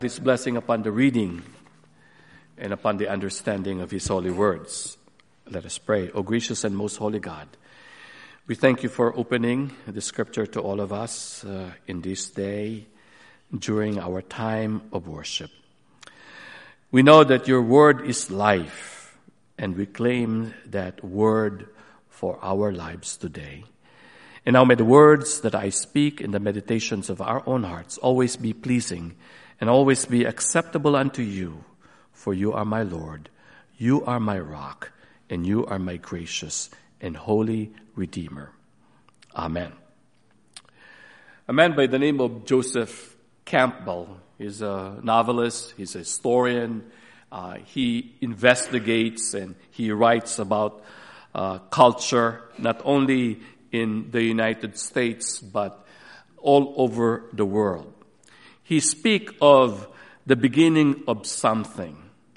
His blessing upon the reading and upon the understanding of His holy words. Let us pray. O gracious and most holy God, we thank You for opening the scripture to all of us in this day during our time of worship. We know that Your word is life, and we claim that word for our lives today. And now may the words that I speak in the meditations of our own hearts always be pleasing and always be acceptable unto You, for You are my Lord, You are my rock, and You are my gracious and holy Redeemer. Amen. A man by the name of Joseph Campbell is a novelist, he's a historian, he investigates and he writes about culture, not only in the United States, but all over the world. He speaks of the beginning of something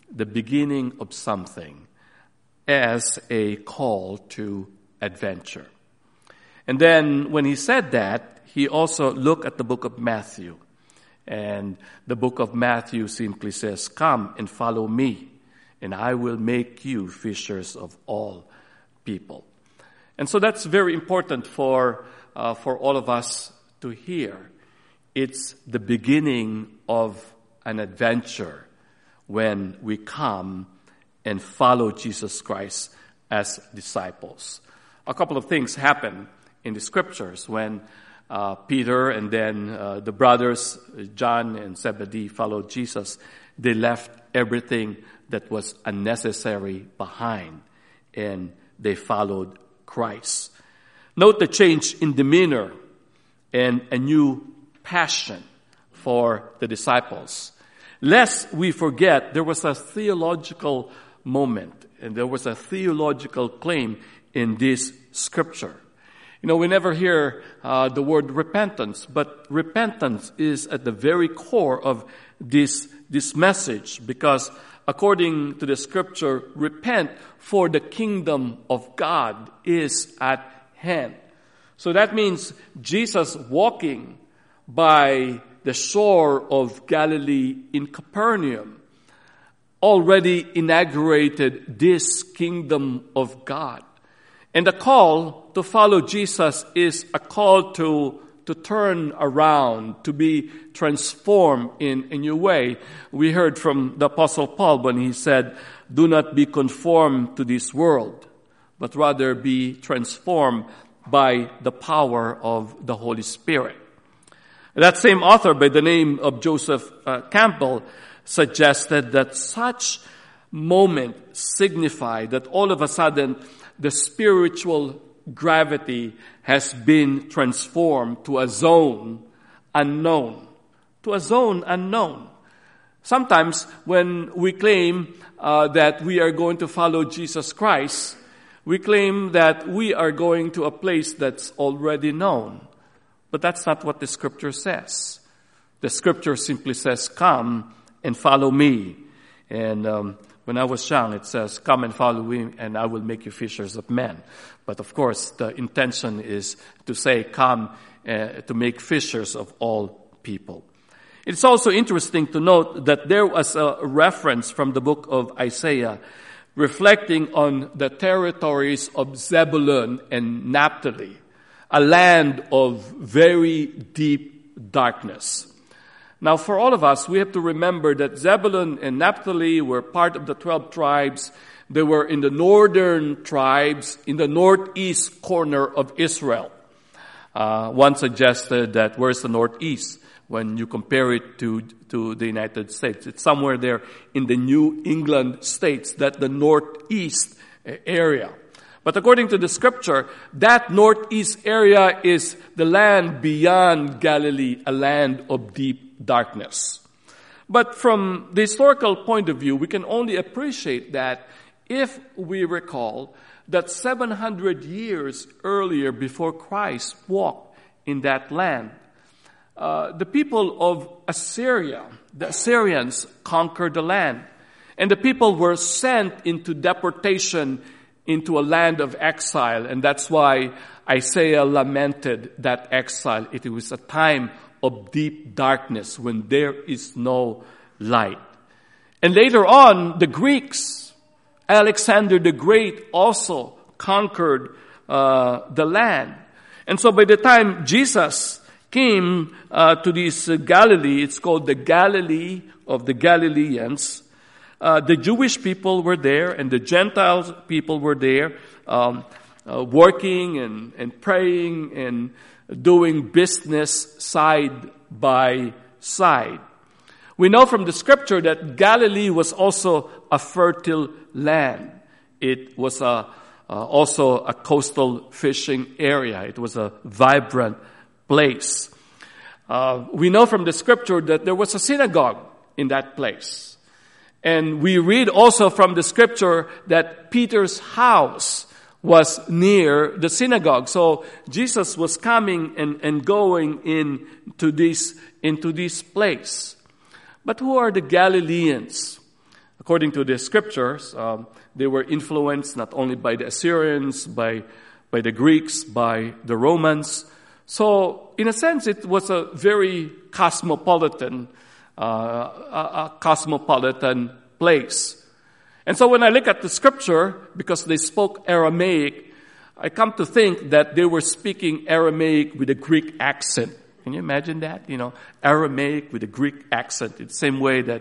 as a call to adventure. And then when he said that, he also looked at the book of Matthew. And the book of Matthew simply says, "Come and follow me, and I will make you fishers of all people." And so that's very important for all of us to hear. It's the beginning of an adventure when we come and follow Jesus Christ as disciples. A couple of things happen in the scriptures when Peter and then the brothers, John and Zebedee, followed Jesus. They left everything that was unnecessary behind, and they followed Christ. Note the change in demeanor and a new passion for the disciples. Lest we forget, there was a theological moment and there was a theological claim in this scripture. You know, we never hear the word repentance, but repentance is at the very core of this message, because according to the scripture, repent, for the kingdom of God is at hand. So that means Jesus walking by the shore of Galilee in Capernaum already inaugurated this kingdom of God. And the call to follow Jesus is a call to turn around, to be transformed in a new way. We heard from the Apostle Paul when he said, "Do not be conformed to this world, but rather be transformed by the power of the Holy Spirit." That same author by the name of Joseph Campbell suggested that such moment signified that all of a sudden the spiritual gravity has been transformed to a zone unknown. To a zone unknown. Sometimes when we claim that we are going to follow Jesus Christ, we claim that we are going to a place that's already known. But that's not what the scripture says. The scripture simply says, "Come and follow me." And when I was young, it says, "Come and follow me, and I will make you fishers of men." But of course, the intention is to say, "Come to make fishers of all people." It's also interesting to note that there was a reference from the book of Isaiah reflecting on the territories of Zebulun and Naphtali, a land of very deep darkness. Now, for all of us, we have to remember that Zebulun and Naphtali were part of the 12 tribes. They were in the northern tribes, in the northeast corner of Israel. One suggested that where's the northeast when you compare it to the United States? It's somewhere there in the New England states, that the northeast area. But according to the scripture, that northeast area is the land beyond Galilee, a land of deep darkness. But from the historical point of view, we can only appreciate that if we recall that 700 years earlier, before Christ walked in that land, the people of Assyria, the Assyrians, conquered the land. And the people were sent into deportation into a land of exile. And that's why Isaiah lamented that exile. It was a time of deep darkness when there is no light. And later on, the Greeks, Alexander the Great also conquered the land. And so by the time Jesus came to this Galilee, it's called the Galilee of the Galileans, the Jewish people were there and the Gentile people were there, working and praying and doing business side by side. We know from the scripture that Galilee was also a fertile land. It was also a coastal fishing area. It was a vibrant place. We know from the scripture that there was a synagogue in that place. And we read also from the scripture that Peter's house was near the synagogue. So Jesus was coming and going into this place. But who are the Galileans? According to the scriptures, they were influenced not only by the Assyrians, by the Greeks, by the Romans. So, in a sense, it was a very cosmopolitan place. And so when I look at the scripture, because they spoke Aramaic, I come to think that they were speaking Aramaic with a Greek accent. Can you imagine that? Aramaic with a Greek accent. It's the same way that,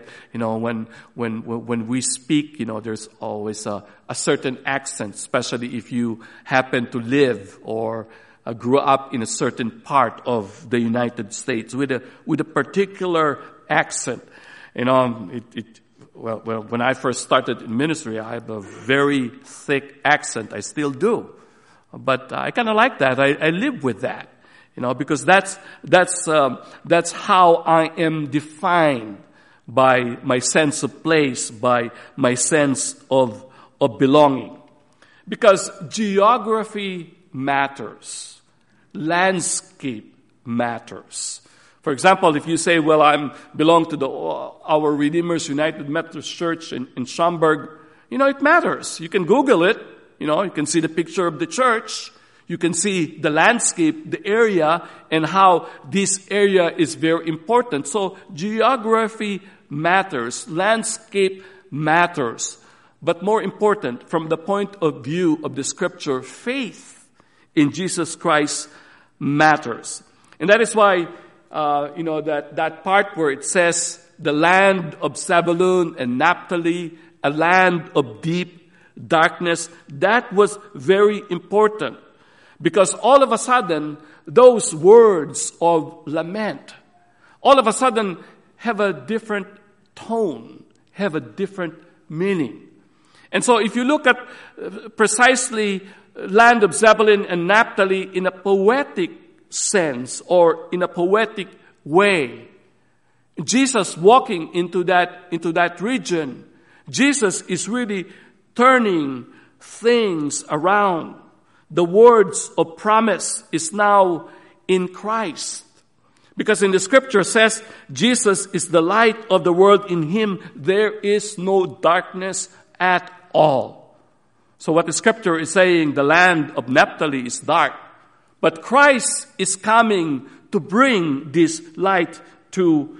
when we speak, there's always a certain accent, especially if you happen to live or grew up in a certain part of the United States with a particular accent. Well, when I first started in ministry, I have a very thick accent. I still do. But I kind of like that. I live with that. Because that's how I am defined, by my sense of place, by my sense of belonging. Because geography matters. Landscape matters. For example, if you say, well, I belong to our Redeemers United Methodist Church in Schaumburg, it matters. You can Google it. You can see the picture of the church. You can see the landscape, the area, and how this area is very important. So geography matters. Landscape matters. But more important, from the point of view of the scripture, faith in Jesus Christ matters. And that is why, that part where it says, the land of Zebulun and Naphtali, a land of deep darkness, that was very important. Because all of a sudden, those words of lament, all of a sudden have a different tone, have a different meaning. And so if you look at precisely land of Zebulun and Naphtali in a poetic sense or in a poetic way, Jesus walking into that region, Jesus is really turning things around. The words of promise is now in Christ. Because in the scripture says, Jesus is the light of the world. In him there is no darkness at all. So what the scripture is saying, the land of Naphtali is dark. But Christ is coming to bring this light to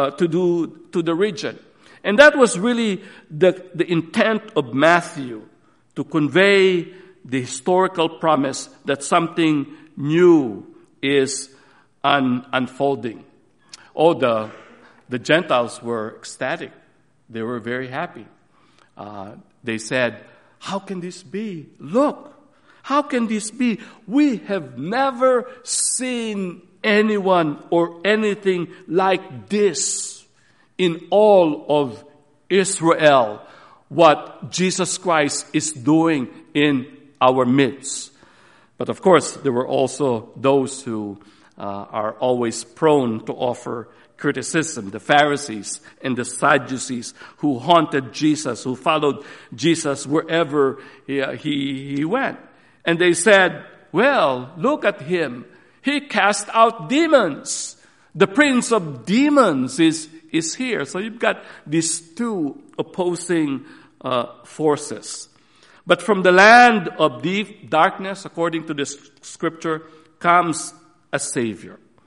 the region. And that was really the intent of Matthew, to convey the historical promise that something new is unfolding. Oh, the Gentiles were ecstatic. They were very happy. They said, how can this be? Look, how can this be? We have never seen anyone or anything like this in all of Israel, what Jesus Christ is doing in our midst. But of course, there were also those who are always prone to offer criticism, the Pharisees and the Sadducees, who haunted Jesus, who followed Jesus wherever he went. And they said, well, look at him. He cast out demons. The prince of demons is here. So you've got these two opposing forces. But from the land of deep darkness, according to the scripture, comes a Savior.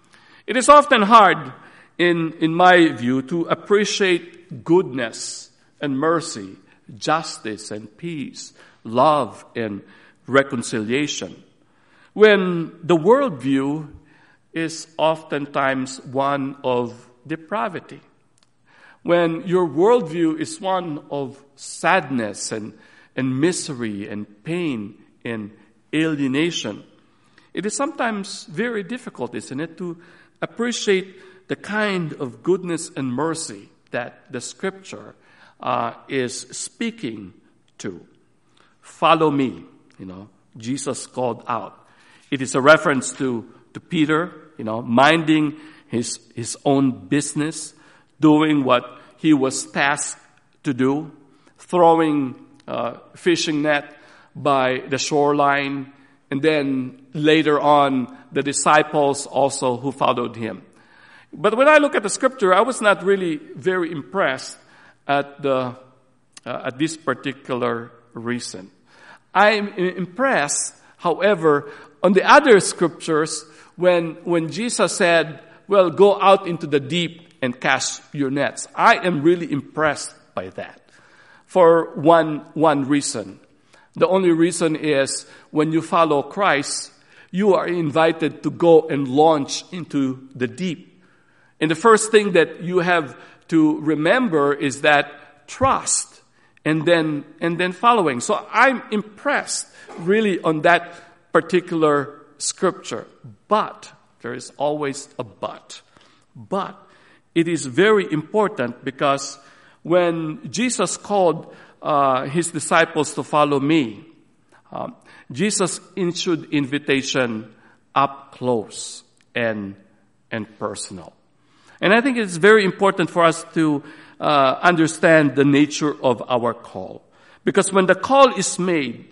It is often hard, in my view, to appreciate goodness and mercy, justice and peace, love and reconciliation, when the worldview is oftentimes one of depravity. When your worldview is one of sadness and misery and pain and alienation, it is sometimes very difficult, isn't it, to appreciate the kind of goodness and mercy that the Scripture is speaking to. Follow me, Jesus called out. It is a reference to Peter, minding his own business, doing what he was tasked to do, throwing fishing net by the shoreline, and then later on the disciples also who followed him. But when I look at the Scripture, I was not really very impressed at this particular reason. I'm impressed, however, on the other Scriptures when Jesus said, well, go out into the deep and cast your nets. I am really impressed by that for one reason. The only reason is when you follow Christ, you are invited to go and launch into the deep. And the first thing that you have to remember is that trust and then following. So I'm impressed really on that particular Scripture. But there is always a but. But it is very important because when Jesus called his disciples to follow me, Jesus issued invitation up close and personal. And I think it's very important for us to understand the nature of our call. Because when the call is made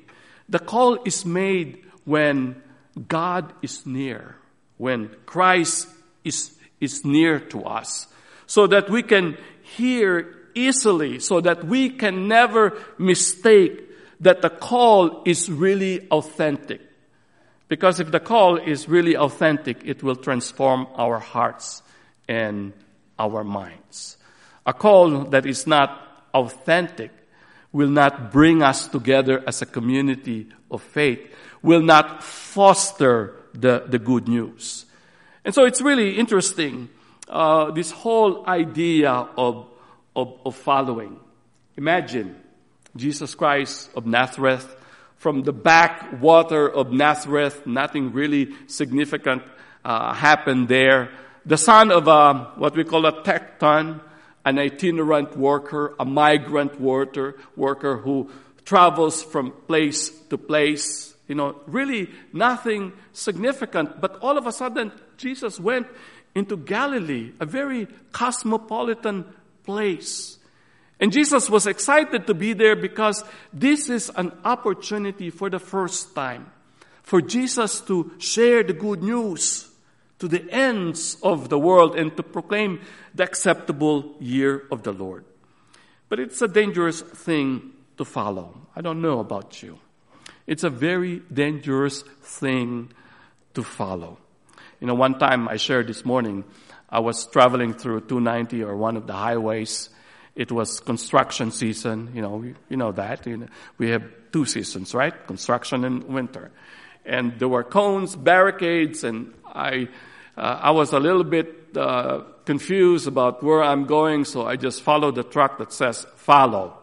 when God is near, when Christ is near to us, so that we can hear easily, so that we can never mistake that the call is really authentic. Because if the call is really authentic, it will transform our hearts and our minds. A call that is not authentic will not bring us together as a community of faith, will not foster the good news. And so it's really interesting, this whole idea of following. Imagine Jesus Christ of Nazareth, from the backwater of Nazareth, nothing really significant happened there. The son of what we call a tekton, an itinerant worker, a migrant worker who travels from place to place. Really nothing significant. But all of a sudden, Jesus went into Galilee, a very cosmopolitan place. And Jesus was excited to be there because this is an opportunity for the first time for Jesus to share the good news to the ends of the world and to proclaim the acceptable year of the Lord. But it's a dangerous thing to follow. I don't know about you. It's a very dangerous thing to follow. One time I shared this morning, I was traveling through 290 or one of the highways. It was construction season, you know that. We have two seasons, right? Construction and winter. And there were cones, barricades, and I was a little bit confused about where I'm going, so I just followed the truck that says follow,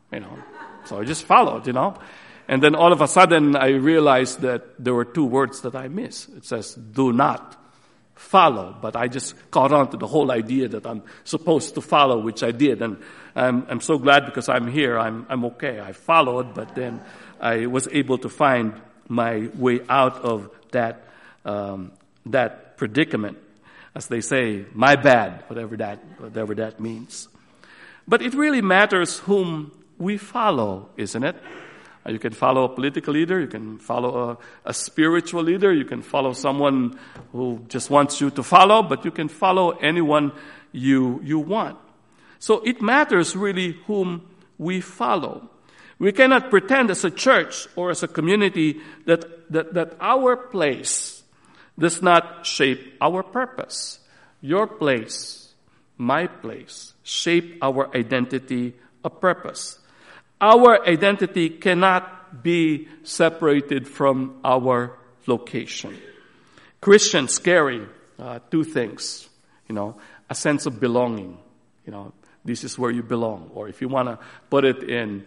So I just followed, And then all of a sudden I realized that there were two words that I missed. It says do not follow, but I just caught on to the whole idea that I'm supposed to follow, which I did, and I'm so glad because I'm here. I'm okay. I followed, but then I was able to find my way out of that predicament, as they say, my bad, whatever that means. But it really matters whom we follow, isn't it? You can follow a political leader, you can follow a spiritual leader, you can follow someone who just wants you to follow, but you can follow anyone you want. So it matters really whom we follow. We cannot pretend as a church or as a community that our place does not shape our purpose. your place, my place, shape our identity of purpose. Our identity cannot be separated from our location. Christians carry two things, a sense of belonging. This is where you belong. Or if you want to put it in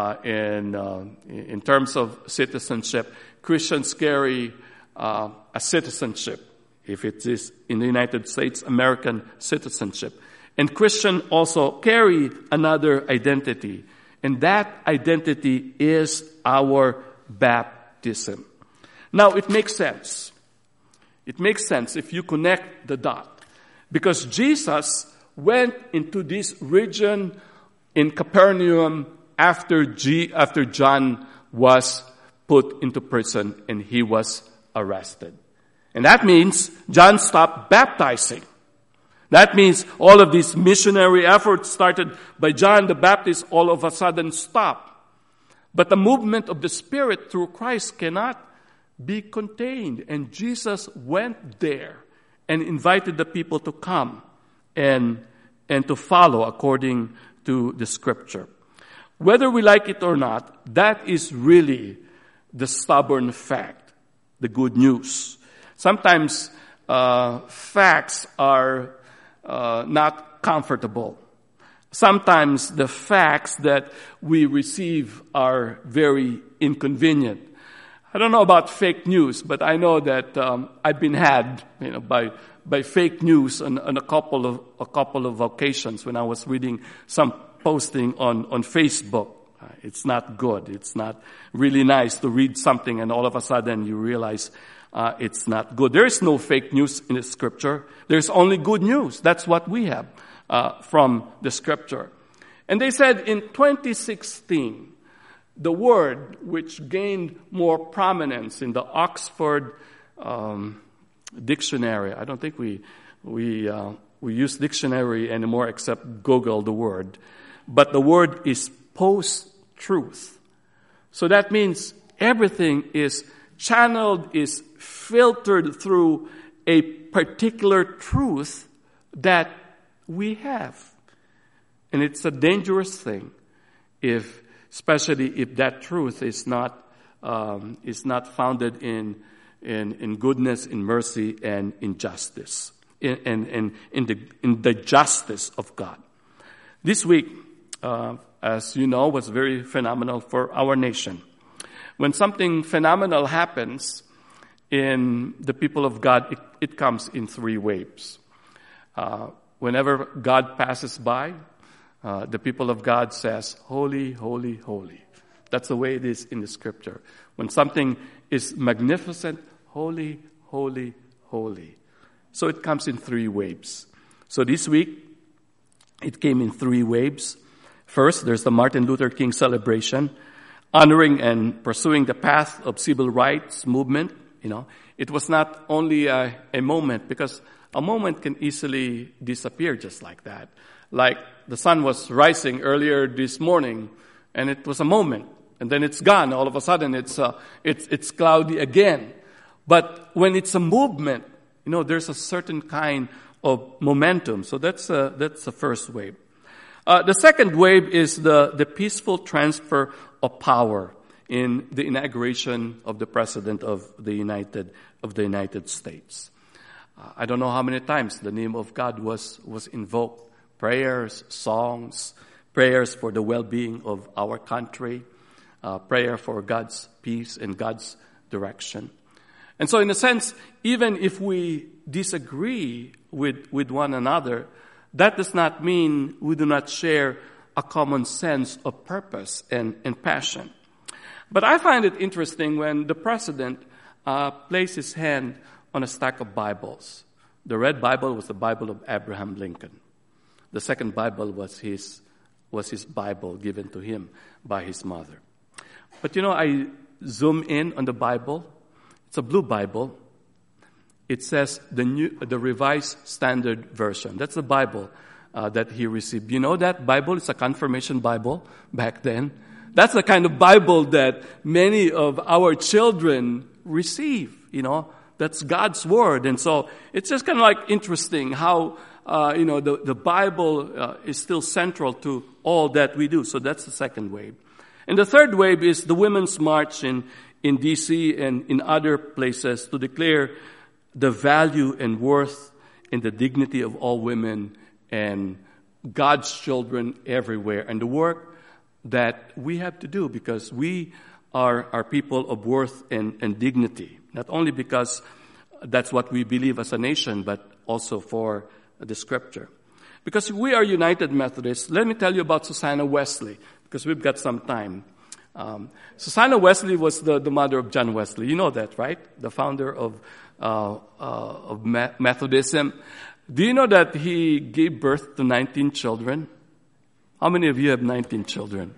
terms of citizenship, Christians carry a citizenship. If it is in the United States, American citizenship. And Christians also carry another identity. And that identity is our baptism. Now, it makes sense. It makes sense if you connect the dot. Because Jesus went into this region in Capernaum after John was put into prison and he was arrested. And that means John stopped baptizing. That means all of these missionary efforts started by John the Baptist all of a sudden stopped. But the movement of the Spirit through Christ cannot be contained. And Jesus went there and invited the people to come and to follow according to the Scripture. Whether we like it or not, that is really the stubborn fact, the good news. Sometimes facts are not comfortable. Sometimes the facts that we receive are very inconvenient. I don't know about fake news, but I know that I've been had, by fake news on a couple of occasions when I was reading some posting on Facebook. It's not good. It's not really nice to read something and all of a sudden you realize it's not good. There is no fake news in the Scripture. There's only good news. That's what we have from the Scripture. And they said in 2016, the word which gained more prominence in the Oxford dictionary. I don't think we use dictionary anymore except Google the word. But the word is post-truth. So that means everything is channeled, is filtered through a particular truth that we have. And it's a dangerous thing especially if that truth is not founded in goodness, in mercy, and in justice, in the justice of God. This week, as you know, was very phenomenal for our nation. When something phenomenal happens in the people of God, it comes in three waves. Whenever God passes by, the people of God says, "Holy, holy, holy." That's the way it is in the Scripture. When something is magnificent, holy, holy, holy. So it comes in three waves. So this week, it came in three waves. First, there's the Martin Luther King celebration, honoring and pursuing the path of civil rights movement. It was not only a moment, because a moment can easily disappear just like that. Like the sun was rising earlier this morning, and it was a moment, and then it's gone. All of a sudden, it's cloudy again. But when it's a movement, there's a certain kind of momentum. So that's the first wave. The second wave is the peaceful transfer of power in the inauguration of the President of the United States. I don't know how many times the name of God was invoked. Prayers, songs, prayers for the well-being of our country, prayer for God's peace and God's direction. And so in a sense, even if we disagree with one another, that does not mean we do not share a common sense of purpose and passion. But I find it interesting when the president placed his hand on a stack of Bibles. The red Bible was the Bible of Abraham Lincoln. The second Bible was his Bible given to him by his mother. But I zoom in on the Bible. It's a blue Bible. It says the Revised Standard Version. That's the Bible that he received. That Bible is a confirmation Bible back then. That's the kind of Bible that many of our children receive. That's God's word. And so it's just kind of like interesting how, the Bible is still central to all that we do. So that's the second wave. And the third wave is the Women's March in D.C. and in other places to declare the value and worth and the dignity of all women and God's children everywhere, and the work that we have to do because we are people of worth and dignity. Not only because that's what we believe as a nation, but also for the Scripture. Because we are United Methodists, let me tell you about Susanna Wesley, because we've got some time. Susanna Wesley was the mother of John Wesley. You know that, right? The founder of Methodism. Do you know that he gave birth to 19 children? How many of you have 19 children?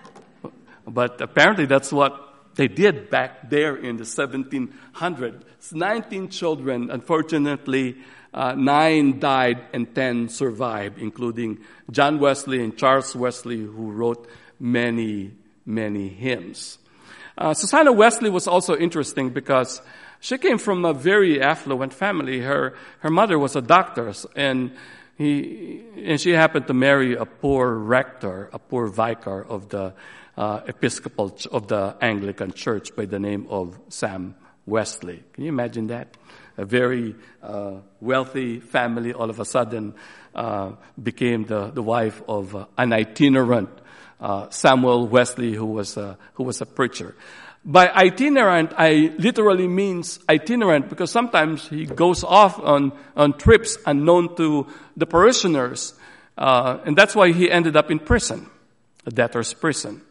But apparently that's what they did back there in the 1700s. 19 children. Unfortunately, 9 died and 10 survived, including John Wesley and Charles Wesley, who wrote many, many hymns. Susanna Wesley was also interesting because she came from a very affluent family. Her mother was a doctor, and she happened to marry a poor rector, a poor vicar of the of the Anglican Church by the name of Sam Wesley. Can you imagine that? A very wealthy family all of a sudden became the wife of an itinerant Samuel Wesley, who was a preacher. By itinerant, I literally means itinerant because sometimes he goes off on trips unknown to the parishioners, and that's why he ended up in prison, a debtor's prison.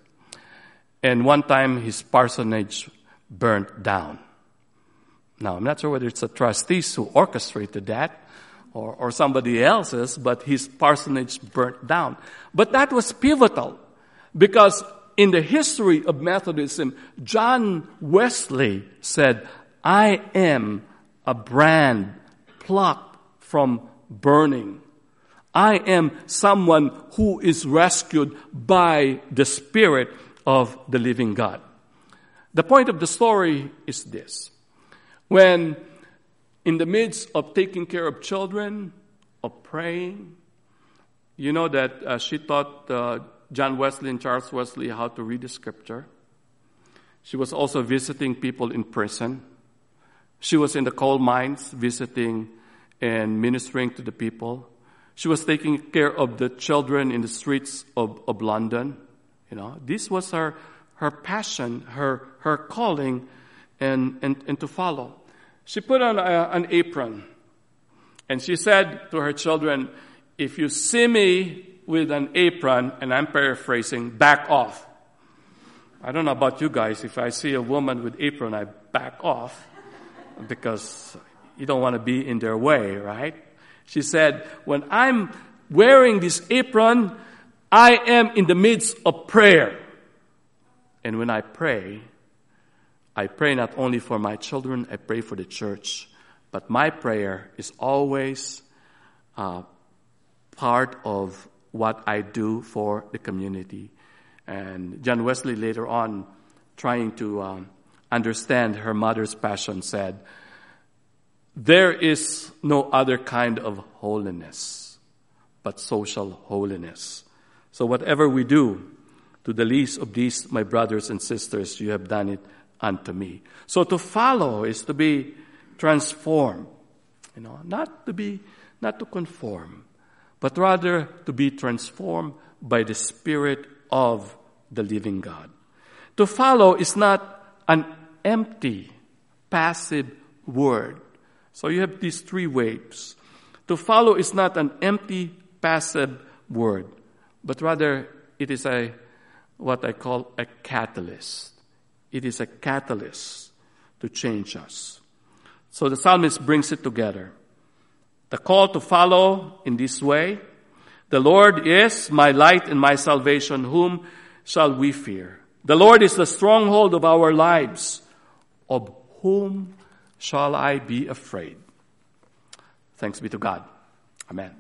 And one time his parsonage burnt down. Now, I'm not sure whether it's the trustees who orchestrated that or somebody else's, but his parsonage burnt down. But that was pivotal because in the history of Methodism, John Wesley said, I am a brand plucked from burning. I am someone who is rescued by the Spirit of the living God. The point of the story is this. When in the midst of taking care of children, of praying, you know that she taught John Wesley and Charles Wesley how to read the Scripture. She was also visiting people in prison. She was in the coal mines visiting and ministering to the people. She was taking care of the children in the streets of London. You know, this was her passion, her calling, and to follow. She put on an apron, and she said to her children, if you see me with an apron, and I'm paraphrasing, back off. I don't know about you guys. If I see a woman with apron, I back off because you don't want to be in their way, right? She said, when I'm wearing this apron, I am in the midst of prayer. And when I pray not only for my children, I pray for the church. But my prayer is always part of what I do for the community. And John Wesley later on, trying to understand her mother's passion, said, there is no other kind of holiness but social holiness. So whatever we do to the least of these, my brothers and sisters, you have done it unto me. So to follow is to be transformed, not to conform, but rather to be transformed by the Spirit of the living God. To follow is not an empty, passive word. So you have these three waves. To follow is not an empty, passive word, but rather it is what I call a catalyst. It is a catalyst to change us. So the psalmist brings it together. The call to follow in this way. The Lord is my light and my salvation. Whom shall we fear? The Lord is the stronghold of our lives. Of whom shall I be afraid? Thanks be to God. Amen.